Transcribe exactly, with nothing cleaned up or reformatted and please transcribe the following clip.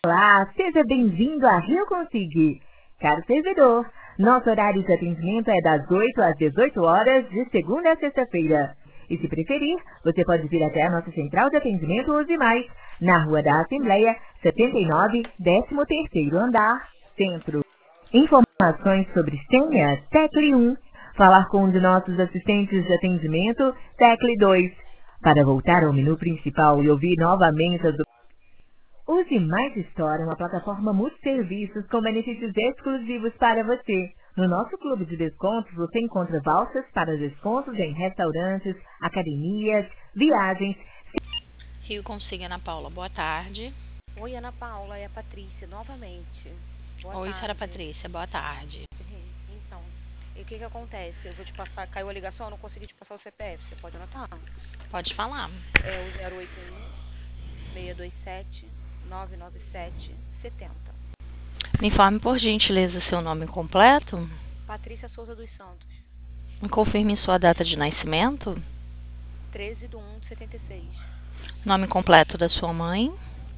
Olá, seja bem-vindo a Rio Consig. Caro servidor, nosso horário de atendimento é das oito às dezoito horas, de segunda a sexta-feira. E se preferir, você pode vir até a nossa central de atendimento Use Mais, na Rua da Assembleia, setenta e nove, décimo terceiro andar, Centro. Informações sobre senha, tecle um. Falar com um de nossos assistentes de atendimento, tecle dois. Para voltar ao menu principal e ouvir novamente as Use Mais Store, uma plataforma multi-serviços com benefícios exclusivos para você. No nosso clube de descontos, você encontra vouchers para descontos em restaurantes, academias, viagens. Rio Consig, Ana Paula, boa tarde. Oi, Ana Paula, é a Patrícia, novamente. Boa Oi, tarde. senhora Patrícia, boa tarde. Então, e o que que acontece? Eu vou te passar, caiu a ligação, eu não consegui te passar o C P F, você pode anotar? Pode falar. É o zero oito um, seis dois sete, nove nove sete, sete zero. Me informe, por gentileza, seu nome completo. Patrícia Souza dos Santos. Me confirme sua data de nascimento. treze de um de setenta e seis. Nome completo da sua mãe.